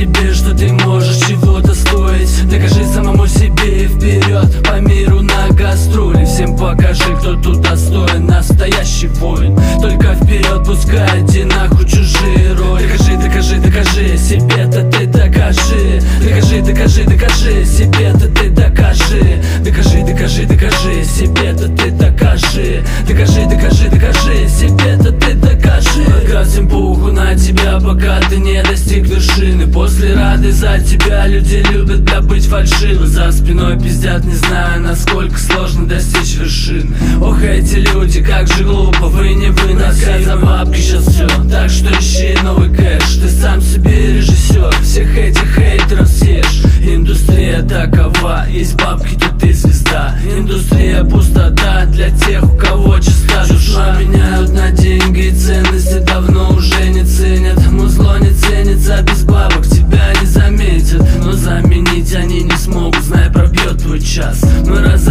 себе, что ты можешь чего-то стоить. Докажи самому себе и вперед по миру на гастроли. Всем покажи, кто тут достоин, настоящий воин. Только вперед, пускай иди нахуй чужие роли. Докажи, докажи, докажи, себе-то ты докажи. Докажи, докажи, докажи, себе-то ты докажи. Докажи, докажи, докажи, себе-то ты докажи. Докажи, докажи, докажи, себе-то ты докажи. Красим пуху на тебя, пока ты не достиг вершины. После рады за тебя люди любят, бля, быть фальшивы. За спиной пиздят, не знаю, насколько сложно достичь вершины. Ох, эти люди, как же глупо, вы не выносят за бабки сейчас все. Так что ищи новый кэш, ты сам себе режиссер. Всех этих хейтеров съешь. Индустрия такова, есть бабки, тут ты звезда. Индустрия пустота для тех, у кого чиста душа. Меняют на деньги и ценности давно уже не ценят. Музло не ценится, без бабок тебя не заметят. Но заменить они не смогут, знай, пробьет твой час. Мы